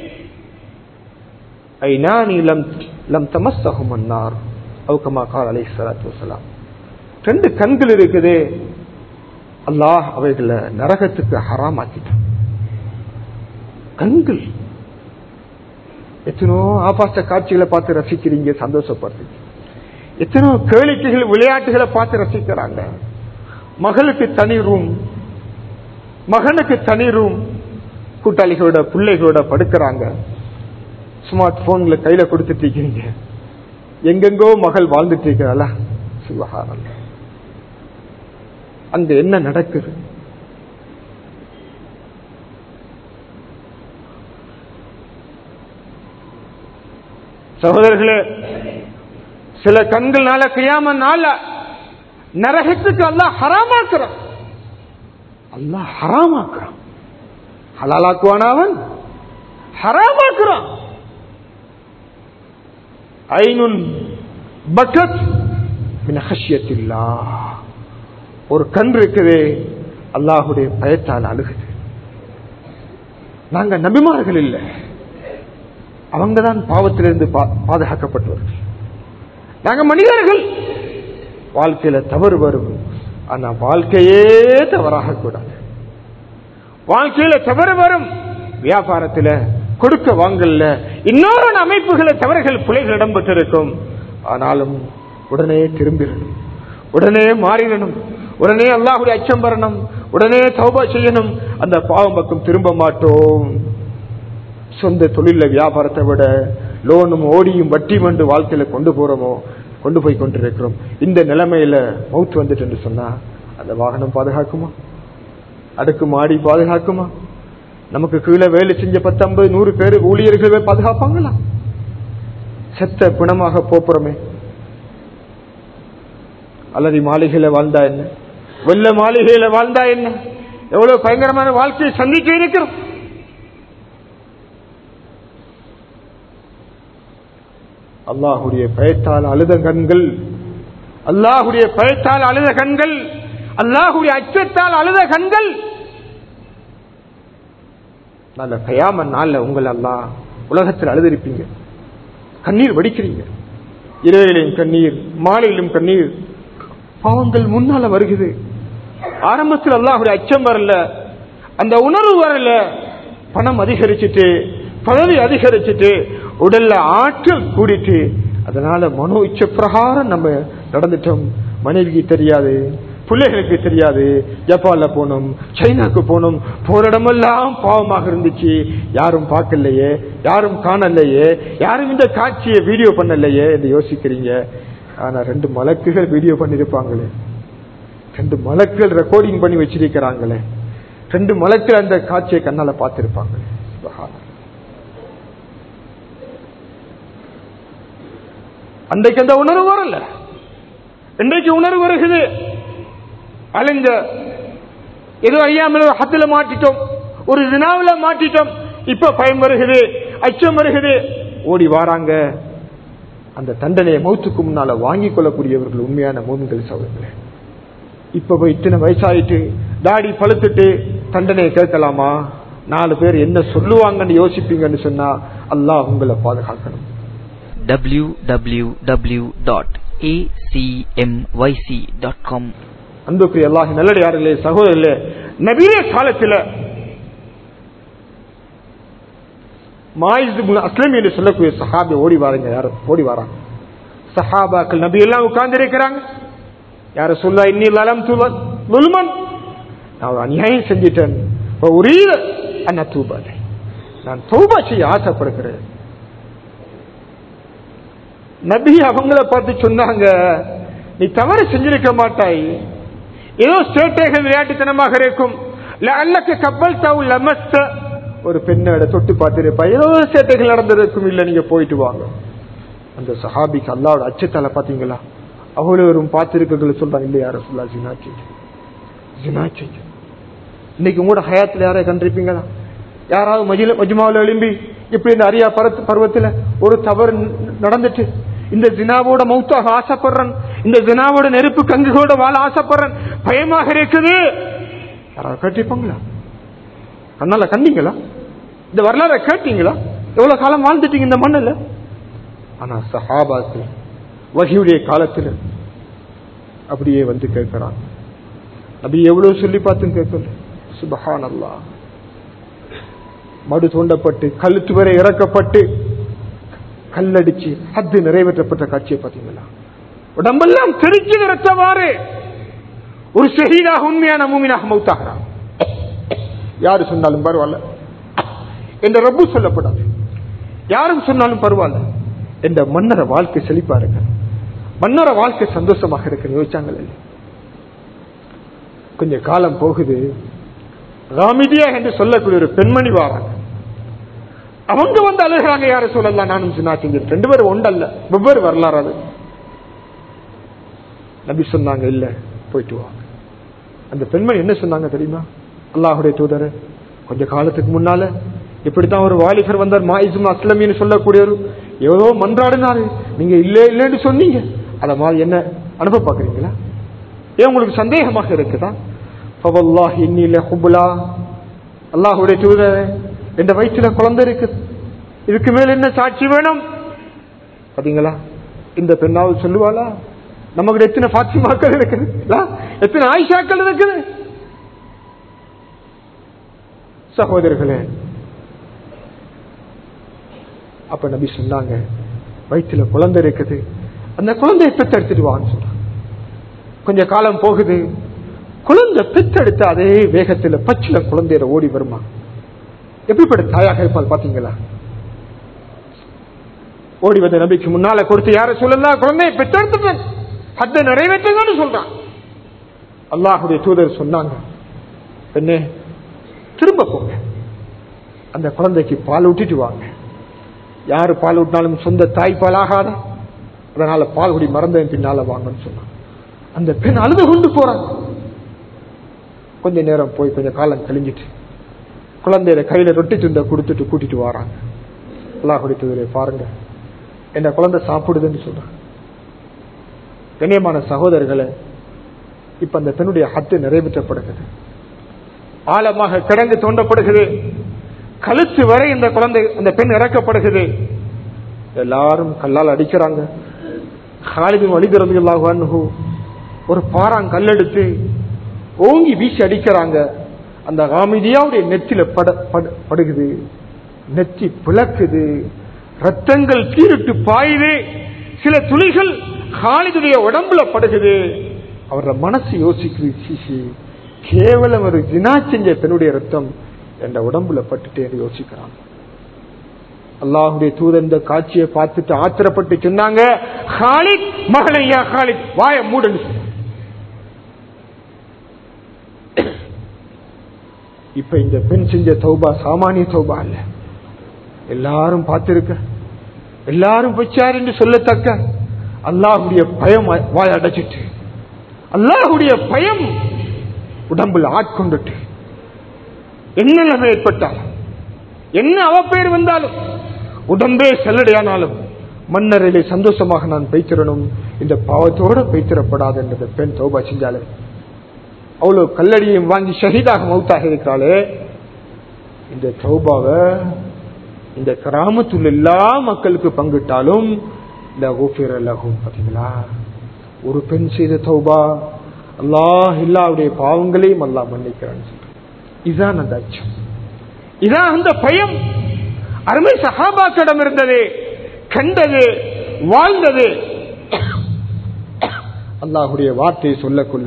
ஐநானி லம் தமஸ்ஸஹும் அன்னார் அவ் கமா கால அலைஹிஸ்ஸலாத்து வஸலாம். 2 கண்கள் இருக்குது, அல்லாஹ் அவைகளை நரகத்துக்கு ஹராமாக்கிட்டான். கண்கள் எத்தனோ ஆபாச காட்சிகளை பார்த்து ரசிக்கிறீங்க, சந்தோஷப்படுறீங்க. எத்தனோ கேளிக்கைகள் விளையாட்டுகளை பார்த்து ரசிக்கிறாங்க. மகளுக்கு தனி ரூம், மகனுக்கு தனி ரூம், கூட்டாளிகளோட பிள்ளைகளோட படுக்கிறாங்க. ஸ்மார்ட் போன்ல கையில கொடுத்துட்டு இருக்கீங்க. எங்கெங்கோ மகள் வாழ்ந்துட்டு இருக்கிறாளா? சுப்ஹானல்லாஹ், அங்க என்ன நடக்குது? சகோதரர்களே, சில கண்கள்னால கியாம நாள நரகத்துக்கு அல்லாஹ் ஹராமாக்குறான். அல்லாஹ் ஹராமாக்குறான். ஹலாலாக்குவான அவன் ஹராமாக்குறான். ஐனுன் பக்கத் மின் ஹஷ்யத்தில்லாஹ். ஒரு கண் இருக்குது, அல்லாஹுடைய பயத்தால் அழுகுது. நாங்க நபிமார்கள் இல்லை, அவங்கதான் பாவத்திலிருந்து பாதுகாக்கப்பட்டவர்கள். நாங்க மனிதர்கள், வாழ்க்கையில தவறு வரும். ஆனா வாழ்க்கையே தவறாக கூடாது. வாழ்க்கையில தவறு வரும், வியாபாரத்தில் கொடுக்க வாங்கல இன்னொரு அமைப்புகளை தவறுகள் பிழைகள் இடம்பெற்றிருக்கும். ஆனாலும் உடனே திரும்பிடணும், உடனே மாறிடணும், உடனே அல்லாஹ்வுடைய அச்சம் வரணும், உடனே தௌபா செய்யணும். அந்த பாவம் பக்கம் திரும்ப மாட்டோம். சொந்த தொழில வியாபாரத்தை விட லோனும் ஓடியும் வட்டியும் என்று வாழ்க்கையில கொண்டு போய் கொண்டிருக்கிறோம். இந்த நிலைமையில மௌத் வந்துட்டு என்று சொன்னா அந்த வாகனம் பாதுகாக்குமா? அடுக்கு மாடி பாதுகாக்குமா? நமக்கு கீழே வேலை செஞ்ச 10, 50, 100 பேர் ஊழியர்களே பாதுகாப்பாங்களா? செத்த பிணமாக போறோமே. அல்லது மாளிகையில வாழ்ந்தா என்ன, வெள்ள மாளிகையில வாழ்ந்தா என்ன, எவ்வளவு பயங்கரமான வாழ்க்கையை சந்திக்க இருக்கிறோம். அல்லாஹுடைய பயத்தால் அழுத கண்கள், அல்லாஹுடைய பயத்தால் அழுத கண்கள், அல்லாஹுடைய அச்சத்தால் அழுத கண்கள். நல்ல கயாம நாள்ல உங்கள் அல்லாஹ் உலகத்தில் அழுதிருப்பீங்க, கண்ணீர் வடிக்கிறீங்க. இரவிலும் கண்ணீர், மாலையிலும் கண்ணீர். பாவங்கள் முன்னால வருகிறது, ஆரம்பத்தில் அல்லாஹ்வுடைய அச்சம் வரல, அந்த உணர்வு வரல. பணம் அதிகரிச்சுட்டு, பதவி அதிகரிச்சுட்டு, உடல்ல ஆற்றல் கூடிட்டு, அதனால மனோ இச்ச பிரகாரம் நம்ம நடந்துட்டோம். மனைவிக்கு தெரியாது, பிள்ளைகளுக்கு தெரியாது. ஜப்பான்ல போனோம், சைனாக்கு போனோம், போற இடமெல்லாம் பாவமாக இருந்துச்சு. யாரும் பார்க்கலையே, யாரும் காணலையே, யாரும் இந்த காட்சியை வீடியோ பண்ணலையே என்று யோசிக்கிறீங்க. ஆனா 2 மலக்குகள் வீடியோ பண்ணிருப்பாங்களே, 2 மலக்குகள் ரெக்கார்டிங் பண்ணி வச்சிருக்கிறாங்களே, 2 மலக்குகள் அந்த காட்சியை கண்ணால பார்த்திருப்பாங்களே. அன்றைக்கு அந்த உணர்வு வரல, இன்றைக்கு உணர்வு வருகிறது. அலைஞ்ச ஏதோ அறியாமல் ஹத்துல மாட்டிட்டோம், ஒரு தினாவில மாட்டிட்டோம். இப்ப பயம் வருகிறது, அச்சம் வருகிறது, ஓடி வாராங்க. அந்த தண்டனையை மௌத்துக்கு முன்னால வாங்கிக் கொள்ளக்கூடியவர்கள் உண்மையான மூமின்கள் சகோதரர்களே. இப்ப போய் இத்தனை வயசாயிட்டு தாடி பழுத்துட்டு தண்டனையை கேட்கலாமா? 4 பேர் என்ன சொல்லுவாங்கன்னு யோசிப்பீங்கன்னு சொன்னா அல்லாஹ் உங்களை பாதுகாக்கணும். www.acmyc.com அன்புக்குரிய அல்லாஹ் நல்லடியார்களே, சகோதரர்களே, நபிய காலத்தில் மாயிஸ் இப்னு அஸ்லம் என்று சொல்லக்கூடிய சஹாபி ஓடி வாருங்க. யாரும் ஓடி வராங்க. சஹாபாக்கள் நபி எல்லாம் உட்கார்ந்து இருக்கிறாங்க. யார சொல்ல இன்னி லலம் துல்மன், நான் ஒரு அநியாயம் செஞ்சிட்டேன், நான் தௌபா செய்ய ஆசைப்படுகிறேன். நபி அவங்கள பார்த்து சொன்னாங்க, நீ தவறு செஞ்சிருக்க மாட்டாய், ஏதோ சேட்டைகள் விளையாட்டுத்தனமாக இருக்கும். கப்பல் தவு லமஸ்த, ஒரு பெண்ணோட தொட்டு பார்த்திருப்பாய், ஏதோ சேட்டைகள் நடந்திருக்கும், இல்ல நீங்க போயிட்டு வாங்க. அந்த சஹாபிக்கு அல்லாஹ்வோட அச்சத்தால பாத்தீங்களா, அவ்வளவு பார்த்திருக்க சொல்றாங்க, இல்ல யார சொல்லா ஜினா செய்ய. இன்னைக்கு உங்களோட ஹயாத்துல யாரை கண்டிருப்பீங்களா? யாராவது மஜ்மாவில் எழும்பி இப்படி இந்த அரியா பருவத்துல ஒரு தவறு நடந்துட்டு, இந்த ஜினாவோட மௌத்தாக ஆசைப்படுறேன், இந்த ஜினாவோட நெருப்பு கங்குகளோட வாழ ஆசைப்படுறேன், பயமாக இருக்குது, யாராவது கேட்டிருப்பாங்களா? அதனால கண்டீங்களா? இந்த வரலாறை கேட்டீங்களா? எவ்வளவு காலம் வாழ்ந்துட்டீங்க இந்த மண்ணில்? ஆனா சஹாபாக்கள் வஹீயுடைய காலத்தில் அப்படியே வந்து கேட்கிறாங்க. நபி எவ்வளவு சொல்லி பார்த்தும் கேட்கல. சுப்ஹானல்லாஹ். மடு தோண்டப்பட்டு கழுத்து வரை இறக்கப்பட்டு கல்லடிச்சு ஹத்து நிறைவேற்றப்பட்ட காட்சியை பார்த்தீங்களா? உடம்பெல்லாம் தெரிச்சு நிறுத்தவாறு ஒரு ஷஹீதாக உண்மையான மூமினாக மௌத்தாகிறான். யாரு சொன்னாலும் பரவாயில்ல என்ற ரப்பு சொல்லப்படாது, யாரும் சொன்னாலும் பரவாயில்ல என்ற மன்னர வாழ்க்கை செழிப்பா இருக்கு, மன்னர வாழ்க்கை சந்தோஷமாக இருக்கு. யோசிச்சாங்க. கொஞ்ச காலம் போகுது, ராமிதியா என்று சொல்லக்கூடிய ஒரு பெண்மணி வாராங்க. அவங்க வந்து அழுகிறாங்க, யார சொல்லலாம், நானும் சின்ன செஞ்சு 2 பேரும் ஒன்றல்ல, வெவ்வேறு வரலாறு. அது நபி சொன்னாங்க, இல்ல போயிட்டு வாங்க. அந்த பெண்மணி என்ன சொன்னாங்க தெரியுமா? அல்லாஹ்வுடைய தூதர், கொஞ்ச காலத்துக்கு முன்னால இப்படித்தான் ஒரு வாலிபர் வந்தார், மாயிஸ் இப்னு அஸ்லமின்னு சொல்லக்கூடியவர், ஏதோ மன்றாடினாரு, நீங்க இல்லன்னு சொன்னீங்க, அத மாதிரி என்ன அனுப்ப பாக்குறீங்களா? ஏன் உங்களுக்கு சந்தேகமாக இருக்குதா? அல்லாஹ்வுடைய தூதர், என்ற வயிற்றுல குழந்தை இருக்கு, இதுக்கு மேல என்ன சாட்சி வேணும்? பாத்தீங்களா, இந்த பெண்ணாவது சொல்லுவாளா? நமக்கு எத்தனை பாத்திமாக்கள் இருக்குது, எத்தனை ஆயிஷாக்கள் இருக்குது. சகோதரர்களே, அப்ப நபி சொன்னாங்க, வயிற்றுல குழந்தை இருக்குது, அந்த குழந்தையை பெற்றெடுத்துட்டு வான்னு சொன்னாங்க. கொஞ்ச காலம் போகுது, குழந்தை பெற்றெடுத்து அதே வேகத்துல பச்சில குழந்தைய ஓடி வருமா? எப்படிப்பட்ட தாயாக இருப்பால் பாத்தீங்களா? ஓடி வந்த நபிக்கு முன்னால கொடுத்து, யார சொல்லலாம், குழந்தையை பெற்றெடுத்துட்டேன், ஹத்தை நிறைவேற்றுங்கன்னு சொல்றான். அல்லாஹ்வுடைய தூதர் சொன்னாங்க, பெண்ணே திரும்ப போங்க, அந்த குழந்தைக்கு பால் ஊட்டிட்டு வாங்க. யாரு பால் ஊட்டினாலும் சொந்த தாய் பால் ஆகாத, அதனால பால் குடி மறந்த பின்னால வாங்கன்னு சொன்னாங்க. அந்த பெண் அழுது கொண்டு போறாங்க. கொஞ்ச நேரம் போய் கொஞ்ச காலம் கழிஞ்சிட்டு குழந்தைய கையில ரொட்டி துண்டை கொடுத்துட்டு கூட்டிட்டு வராங்க. அல்லாஹ்வுடைய தூதரை பாருங்க, என்ன குழந்தை சாப்பிடுதுன்னு சொல்றாங்க. கண்ணியமான சகோதரர்களை, இப்ப அந்த பெண்ணுடைய ஹத்து நிறைவேற்றப்படுகிறது, ஆழமாக கிடங்கு தோண்டப்படுகிறது, கழுத்து வரை இந்த குழந்தை அந்த பெண் இறக்கப்படுகிறது. எல்லாரும் கல்லால் அடிக்கிறாங்க. காலித் பின் வலீத் ரலியல்லாஹு அன்ஹு ஒரு பாறாங் கல்லெடுத்து ஓங்கி வீசி அடிக்கிறாங்க. அந்த ஹாமிதியாவுடைய நெத்தில படுகுது, நெத்தி பிளக்குது, ரத்தங்கள் கீறிட்டு பாயுது. சில துளிகள் காலிதுடைய உடம்புல படுகுது. அவரோட மனசு யோசிக்குது, சீசி கேவலம் ஒரு ஜினா செஞ்ச பெண்ணுடைய ரத்தம் என்ற உடம்புல பட்டுட்டு யோசிக்கிறாங்க. அல்லாஹுடைய தூதர் இந்த காட்சியை பார்த்துட்டு ஆத்திரப்பட்டு சொன்னாங்க, காலித் மகளையா காலித் வாய மூடுன்னு. இப்ப இந்த பெண் செஞ்ச தௌபா சாமானிய தௌபா இல்ல. எல்லாரும் பார்த்திருக்க, எல்லாரும் வச்சார் என்று சொல்லத்தக்க அல்லாஹுடைய பயம் வாய் அடைச்சிட்டு, அல்லாஹுடைய பயம் உடம்புல ஆட்கொண்டுட்டு, என்ன நிலைமை ஏற்பட்டாலும், என்ன அவப்பெயர் வந்தாலும், உடம்பே செல்லடையானாலும் மன்னரிலே சந்தோஷமாக நான் பெய்திடணும், இந்த பாவத்தோடு பெய்திடப்படாது என்ற பெண் தௌபா செஞ்சாலே, அவ்வளவு கல்லடியையும் வாங்கி ஷஹீதாக மௌத்தாக இருக்கிறாளே, இந்த தௌபாவை இந்த கிராமத்துள்ள எல்லா மக்களுக்கு பங்கிட்டாலும் பாத்தீங்களா, ஒரு பெண் செய்த தௌபா அல்லாஹ் எல்லாருடைய பாவங்களையும் அல்லாஹ் மன்னிக்கிறான். இதுதான் அந்த அச்சம், இதான் அந்த பயம். அருமை சஹாபாக்களிடம் இருந்தது, கண்டது, வாழ்ந்தது. அல்லாஹுடைய வார்த்தையை சொல்லக்குள்ள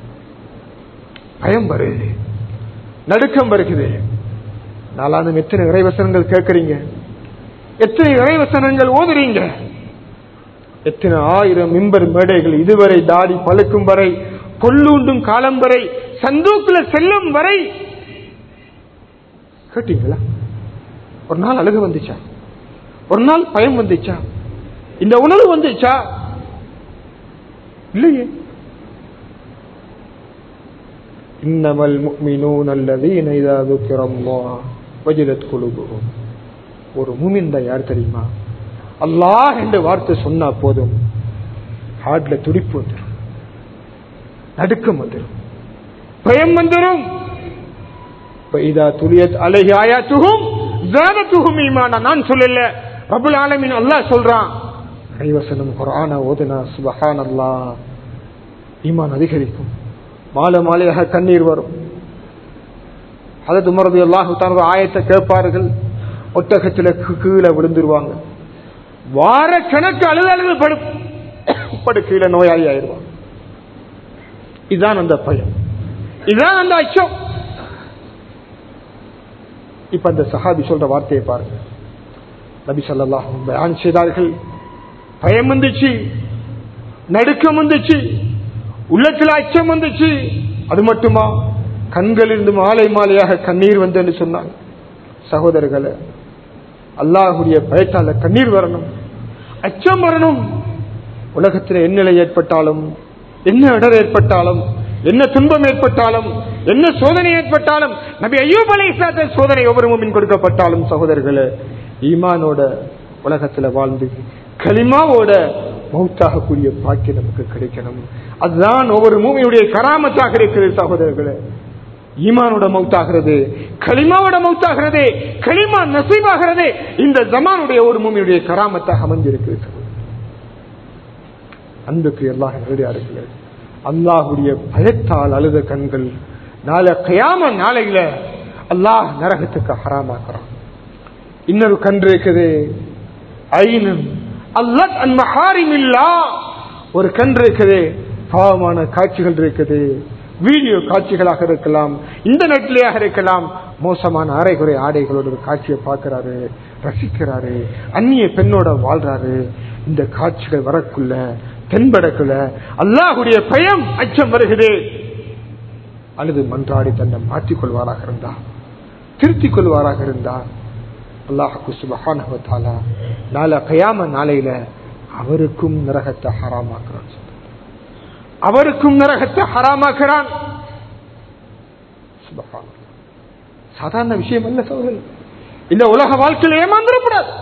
பயம் வருது, நடுக்கம் வருகிறது. நாளானும் எத்தனை இறைவசனங்கள் கேட்கறீங்க, எத்தனை இறைவசனங்கள் ஓதுறீங்க, எத்தனை ஆயிரம் மிம்பர் மேடைகள், இதுவரை தாடி பழுக்கும் வரை, கொல்லூண்டும் காலம் வரை, சந்தூக்குல செல்லும் வரை கேட்டீங்களா? ஒரு நாள் அழுக வந்துச்சா? ஒரு நாள் பயம் வந்துச்சா? இந்த உணர்வு வந்துச்சா? இல்லையே. இன்னமல் முஃமினூன அல்லதீன இதா ذுக்கிரல்லாஹ் வஜிலத் குலூபுஹும். ஒரு முஃமின் தான் யார் தெரியுமா? அல்லாஹ் என்ற வார்த்தை சொன்னா போதும் ஹார்ட்ல துடிப்பு வந்துடும், நடுக்கம் வந்துடும், பயம் வந்துடும். இதா துலியத் அலைஹி ஆயாத்துஹும் ஸாதத்துஹும் ஈமானா. நான் சொல்லல, ரப்பல் ஆலமீன் அல்லாஹ் சொல்றான். ஐவசனம் குர்ஆன ஓதுனா சுப்ஹானல்லாஹ், ஈமான் அதிகரிக்கும், மாலை மாலையாக கண்ணீர் வரும். ஹதரத் உமர் ரலியல்லாஹு தஆலா ஆயத்தை கேட்பார்கள், ஒட்டகத்தில் கீழே விழுந்துருவாங்க, வார கணக்கு அழுது படு கீழே நோயாளி ஆயிடுவாங்க. இதுதான் அந்த பயம், இதுதான் அந்த அச்சம். இப்ப அந்த சஹாபி சொல்ற வார்த்தையை பாருங்க. நபி ஸல்லல்லாஹு அலைஹி வஸல்லம் பயான் செய்தார்கள், பயம் வந்துச்சு, நடுக்கம் வந்துச்சு, உள்ளத்தில் அச்சம் வந்துச்சு. அது மட்டுமா, கண்களிலிருந்து மாலை மாலையாக கண்ணீர் வந்து என்று சொன்னாங்க. சகோதரர்களே, அல்லாஹ்வுடைய பயத்தால கண்ணீர் வரணும், அச்சம் வரணும். உலகத்தில் என்ன நிலை ஏற்பட்டாலும், என்ன இடர் ஏற்பட்டாலும், என்ன துன்பம் ஏற்பட்டாலும், என்ன சோதனை ஏற்பட்டாலும், நபி அய்யூப் அலைஹிஸ்ஸலாம் சோதனை ஒவ்வொரு முஃமின் கொடுக்கப்பட்டாலும், சகோதரர்களே, ஈமானோட உலகத்துல வாழ்ந்து கலிமாவோட மௌத்தாகக்கூடிய பாக்கியம் நமக்கு கிடைக்கணும். அதுதான் ஒவ்வொரு மூமியுடைய கராமத்தாக இருக்கிறது. சகோதரர்களே, ஈமானோட மௌத்தாகிறது, கலிமாவோட மௌத்தாகிறது, கலிமா நசீபாகிறது, இந்த ஜமானுடைய ஒரு மூமியுடைய கராமத்தாக அமைஞ்சிருக்கிறது. அன்புக்கு அல்லாஹ் நேரடியாக அல்லாஹுடைய பயத்தால் அழுத கண்கள் நாளை கியாம நாளையில அல்லாஹ் நரகத்துக்கு ஹராமாக்குறான். இன்னொரு கண் இருக்குது, ஐனும் அல்லாஹ் அன் மஹாரிமில்லாஹ், ஒரு கண் இருக்குது, பாவமான காட்சிகள் இருக்குது, வீடியோ காட்சிகளாக இருக்கலாம், இன்டர்நெட்லயாக இருக்கலாம், மோசமான அரைகுறை ஆடைகளோட ஒரு காட்சியை பார்க்கிறாரு, ரசிக்கிறாரு, அந்நிய பெண்ணோட வாழ்றாரு. இந்த காட்சிகள் வரக்குள்ள தென்படக்குள்ள அல்லாஹுடைய பயம் அச்சம் வருகிறது. அல்லது மன்றாடி தன்னை மாற்றிக் கொள்வாராக இருந்தா, திருத்திக் கொள்வாராக இருந்தா, அல்லாஹ்வுக்கு சுப்ஹானஹு வ தஆலா நாளை கியாம நாளையில அவருக்கும் நரகத்தை ஹராமாக்குறான், அவருக்கும் நரகத்தை ஹராமாக்குறான். சுப்ஹானல்லாஹ், சாதாரண விஷயம் அல்ல சகோதரர். இந்த உலக வாழ்க்கையில் ஏமாந்துடக்கூடாது.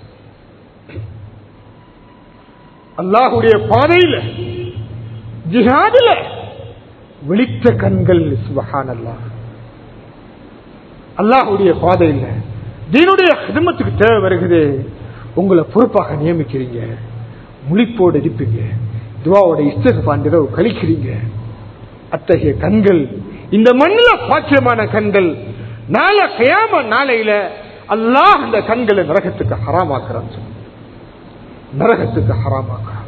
அல்லாஹுடைய பாதையில, ஜிஹாதில விழித்த கண்கள். சுப்ஹானல்லாஹ், அல்லாஹுடைய பாதையில தீனுடைய ஹிதமத்துக்கு தேவை வருகிறது. உங்களை பொறுப்பாக நியமிக்கிறீங்க, முழிப்போடு இருப்பீங்க, துவாவோட இஸ்திக்ஃபார் கழிக்கிறீங்க, அத்தகைய கண்கள் இந்த மண்ணில் பாக்கியமான கண்கள். நாளை கியாமத் நாளையில அல்லாஹ் அந்த கண்களை நரகத்துக்கு ஹராமாக்குறான். நரகத்துக்கு ஹராமாக்குறான்.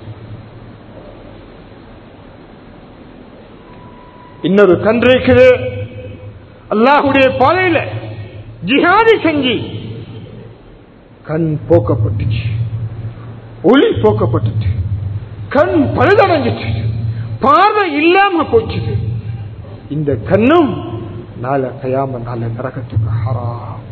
இன்னொரு கண் இருக்குது, அல்லாஹுடைய பாதையில ஜிஹாதி செஞ்சு கண் போக்கப்பட்டுச்சு, ஒளி போக்கப்பட்டுச்சு, கண் பழுதடைஞ்சிச்சு, பார்வை இல்லாம போச்சு. இந்த கண்ணும் நாளை கியாமத் நாளை நரகத்துக்கு ஹராம்.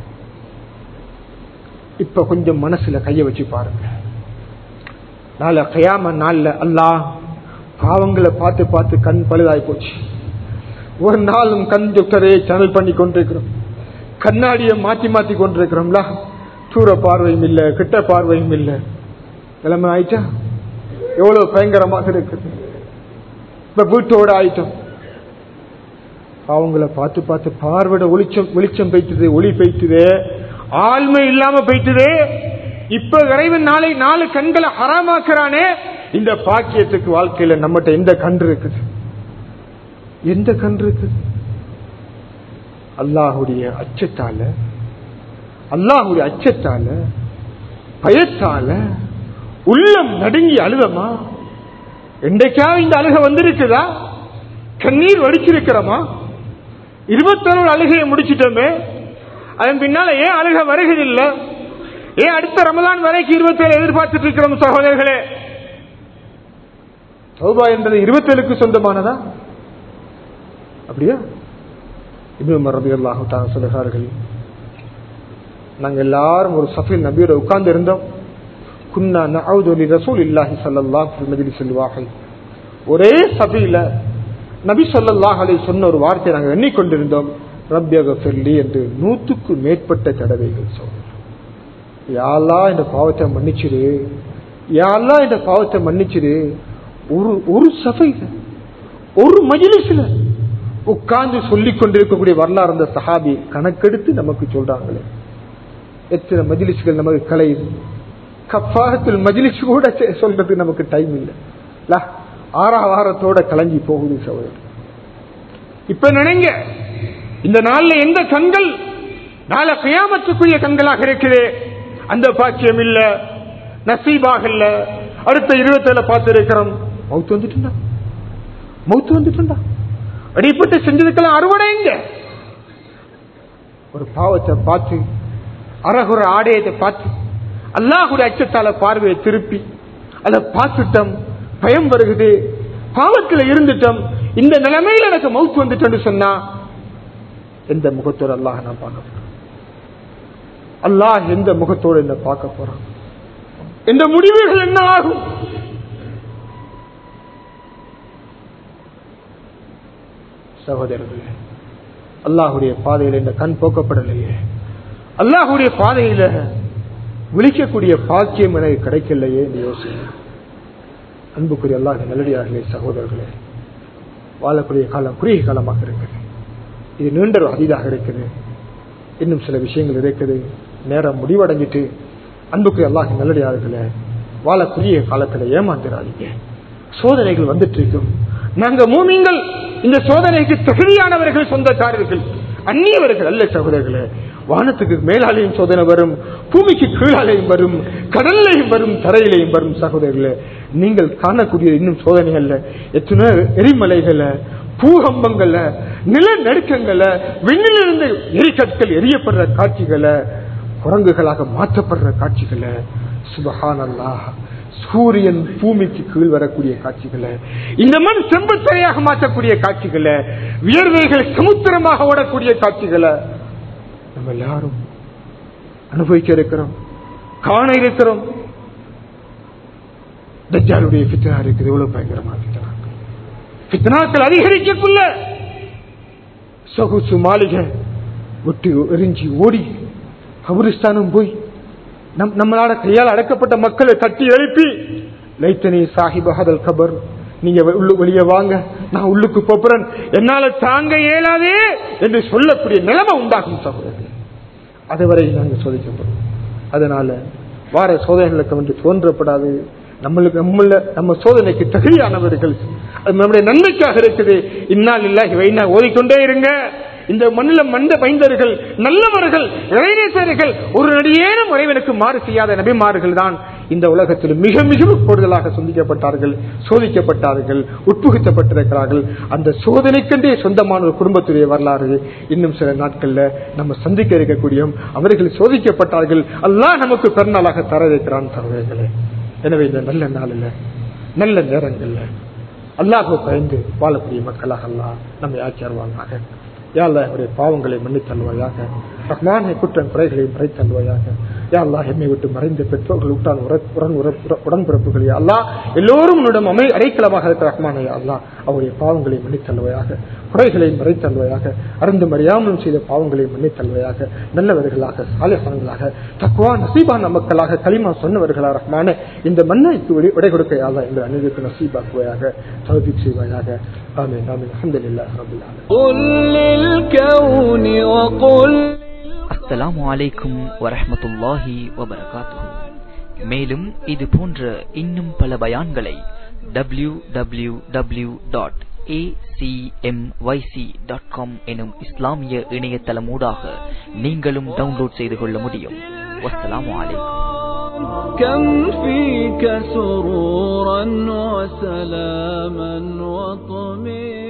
இப்ப கொஞ்சம் மனசுல கைய வச்சு பாருங்க. நாளை கியாமத் நாள்ல அல்லாஹ் பாவங்களை பார்த்து பார்த்து கண் பழுதாய் போச்சு. ஒரு நாளும் கண் டாக்டரே சேனல் பண்ணி கொண்டிருக்கிறோம், கண்ணாடியை மாத்தி மாத்தி கொண்டிருக்கிறோம்ல. தூர பார்வையும் இல்லை, கிட்ட பார்வையும் இல்லை. நிலைமை ஆயிட்டா எவ்வளவு பயங்கரமாக இருக்குது. இப்ப வீட்டோட ஆயிட்டோம். அவங்கள பார்த்து பார்த்து பார்வையோட வெளிச்சம் பெய்த்துது, ஒளி பெய்த்துது, ஆழ்மை இல்லாம பெய்த்துது. இப்ப இறைவன் நாளை 4 கண்களை ஹராமாக்குறானே. இந்த பாக்கியத்துக்கு வாழ்க்கையில நம்மகிட்ட எந்த கண் இருக்குது? எந்த கண் இருக்குது? அல்லாஹுடைய அச்சத்தால, அல்லாஹுடைய அச்சத்தால பயத்தால உள்ளம் நடுங்கி அழுதமா? என்றைக்கா இந்த அழுக வந்திருக்குதா? கண்ணீர் வடிச்சிருக்கிறோமா? 21 அழுகையை முடிச்சிட்டோமே, அதன் பின்னால ஏன் அழுக வருகிறதில்லை? ஏன் அடுத்த ரமலான் வரைக்கும் 27 எதிர்பார்த்துட்டு இருக்கிறோம்? சகோதரர்களே, தௌபா என்பது 27க்கு சொந்தமானதா? அப்படியா? இப்னு உமர் ரலியல்லாஹு தஆலா சொல்கிறார்கள், நாங்கள் எல்லாரும் ஒரு சஃபில் நபியோட உட்கார்ந்து இருந்தோம். குன்னா நஅூது லி ரசூலில்லாஹி ஸல்லல்லாஹு அலைஹி வஸல்லம் வாஹித். ஒரே சஃபில நபி ஸல்லல்லாஹு அலைஹி சொன்ன ஒரு வார்த்தையை நாங்கள் எண்ணிக்கொண்டிருந்தோம், ரப்பியகஃபிர்லி என்று 100க்கு மேற்பட்ட தடவைகள் சொன்னோம். யா அல்லாஹ் இந்த பாவத்தை மன்னிச்சிடு, யா அல்லாஹ் இந்த பாவத்தை மன்னிச்சிடு. ஒரு சஃபைல, ஒரு மஜ்லிஸ்ல உட்கார்ந்து சொல்லிக் கொண்டிருக்கக்கூடிய வரலாறு அந்த சஹாபி கணக்கெடுத்து நமக்கு சொல்றாங்களே. எத்தனை மஜ்லிஸ்கள் நமக்கு கலையுது. கஃபாரத்துல் மஜ்லிஸ் கூட சொல்றது நமக்கு டைம் இல்லை. ஆறாவாரத்தோட கலங்கி போகுது சகோதரர். இப்ப நினைங்க, இந்த நாள்ல எந்த கண்கள் நாளை கியாமத்துக்குரிய கண்களாக இருக்குது? அந்த பாக்கியம் இல்ல, நசீபாக இல்ல. அடுத்த 27 பார்த்து இருக்கிறோம். மௌத்து வந்துட்டுண்டா, மௌத்து வந்துட்டுண்டா. அடிப்பட்டு செஞ்சதுக்கெல்லாம் அறுவடைங்க. ஒரு பாவத்தை பார்த்து, அரகுற ஆடையத்தை பார்த்து, அல்லாஹுடைய அச்சத்தால பார்வையை திருப்பி அதை பார்த்துட்டோம், பயம் வருகுது, பாவத்தில் இருந்துட்டோம், இந்த நிலைமையில் எனக்கு மௌத்து வந்துட்டேன்னு சொன்னா எந்த முகத்தோடு அல்லாஹ் நான் பார்க்க போறேன்? அல்லாஹ் எந்த முகத்தோடு என்ன பார்க்க போறான்? இந்த முடிவுகள் என்ன ஆகும்? சகோதரர்களே, அல்லாஹுடைய பாதையில் இந்த கண் போக்கப்படலையே, அல்லாஹுடைய பாதையில விழிக்கக்கூடிய பாக்கியம் எனக்கு கிடைக்கலையே என்று யோசிங்க. அன்புக்குரிய அல்லாஹ் நல்லடியார்களே, சகோதரர்களே, வாழக்கூடிய காலம் குறுகிய காலமாக இருக்குது. இது நீண்ட ஒரு ஹதீஸாக இருக்குது. இன்னும் சில விஷயங்கள் இருக்குது. நேரம் முடிவடைஞ்சிட்டு அன்புக்குரிய அல்லாஹ் நல்லடியார்களே, வாழக்கூடிய காலத்தில் ஏமாந்துடாதீங்க. சோதனைகள் வந்துட்டு இருக்கும். நாங்க மூமின்கள் இந்த சோதனைக்கு தகுதியானவர்கள், சொந்தக்காரர்கள், அந்நியவர்கள் அல்ல சகோதரர்களே. வானத்துக்கு மேலாலையும் சோதனை வரும், பூமிக்கு கீழாலையும் வரும், கடல்லையும் வரும், தரையிலையும் வரும். சகோதரர்களே, நீங்கள் காணக்கூடிய இன்னும் சோதனைகள்ல எத்தனை எரிமலைகள, பூகம்பங்கள, நிலநடுக்கங்கள, விண்ணிலிருந்து எரிக்கற்கள் எரியப்படுற காட்சிகளை, குரங்குகளாக மாற்றப்படுற காட்சிகளை, சுப்ஹானல்லாஹ், சூரியன் பூமிக்கு கீழ் வரக்கூடிய காட்சிகளை, இந்த மண் செம்புத்தரையாக மாற்றக்கூடிய காட்சிகளை, வியர்வைகள் சமுத்திரமாக ஓடக்கூடிய காட்சிகளை நம்ம எல்லாரும் அனுபவிக்க இருக்கிறோம், காண இருக்கிறோம். தஜ்ஜாலுடைய ஃபித்னா இருக்குது. எவ்வளவு பயங்கரமான ஃபித்னாக்கள் அதிகரிக்கக்குள்ள சொகுசு மாளிகை விட்டு எரிஞ்சி ஓடி கபரிஸ்தானும் போய் நம்மளால கையால் அடக்கப்பட்ட மக்களை தட்டி எழுப்பி, லைத்தனி சாஹிப் ஹதல் கபர், நீங்க வெளியே வாங்க, நான் உள்ளுக்கு போறேன், என்னால தாங்க இயலாதே என்று சொல்லக்கூடிய நிலைமை உண்டாகும் சகோதரர்கள். அதுவரை நாங்கள் சோதிக்கப்படும். அதனால வார சோதனைகளுக்கு வந்து தோன்றப்படாது. நம்ம சோதனைக்கு தகுதியானவர்கள், நம்முடைய நன்மைக்காக இருக்குது. இன்னால் இல்லாஹி வைனா ஓதிக்கொண்டே இருங்க. இந்த மண்ணில் மந்த மைந்தர்கள், நல்லவர்கள், இறைநேசர்கள், ஒரு நடிகேனும் இறைவனுக்கு மாறு செய்யாத நபிமார்கள் தான் இந்த உலகத்தில் மிக மிக கூடுதலாக சந்திக்கப்பட்டார்கள், சோதிக்கப்பட்டார்கள், உட்புகுத்தப்பட்டிருக்கிறார்கள். அந்த சோதனைக்கென்றே சொந்தமான ஒரு குடும்பத்துடைய வரலாறு இன்னும் சில நாட்கள்ல நம்ம சந்திக்க இருக்கக்கூடிய அவர்கள் சோதிக்கப்பட்டார்கள். அல்லாஹ் நமக்கு பெருநாளாக தர வைக்கிறான் தருவைகளே. எனவே இந்த நல்ல நாளில் நல்ல நேரங்கள்ல அல்லாஹ்வை பயந்து வாழக்கூடிய மக்களாக அல்லாஹ் நம்மை ஆக்கியருவானாக. யா அல்லாஹ் என்னுடைய பாவங்களை மன்னித்தல்வாயாக. ரஹ்மானே குற்றம் குறைகளை மறைத்தல்வாயாக. யா அல்லாஹ் என்னை விட்டு மறைந்த பெற்றோர்கள் உட்டான் உடன்பிறப்புகள் யா அல்லாஹ் எல்லோரும் உன்னிடம் அடைக்கலமாக இருக்கிற ரஹ்மானே யா அல்லாஹ் அவருடைய பாவங்களை மன்னித்தல்வாயாக, குறைகளை மறைத்தல்வாயாக, அறிந்தும் அறியாமலும் செய்த பாவங்களை மன்னித்தல்வாயாக. நல்லவர்களாக, சாலிஹான்களாக, தக்வா நசீபான மக்களாக, கலிமா சொன்னவர்களா ரஹ்மானே இந்த மண்ணைக்கு விடை கொடுக்க யா அல்லாஹ் எங்கள் அனைவருக்கு நசீபாக்குவாயாக, தௌஃபீக் செய்வாயாக. ஆமீன் ஆமீன். அல்ஹம்துலில்லாஹி ரப்பில் ஆலமீன். அஸ்ஸலாமு அலைக்கும் வரஹ்மத்துல்லாஹி வபரகாத்துஹு. மேலும் இது போன்ற இன்னும் பல பயான்களை www.acmyc.com எனும் இஸ்லாமிய இணையதளமூடாக நீங்களும் டவுன்லோட் செய்து கொள்ள முடியும். வஸ்ஸலாமு அலைக்கும். كم فيك سرورا وسلاما وطمئنا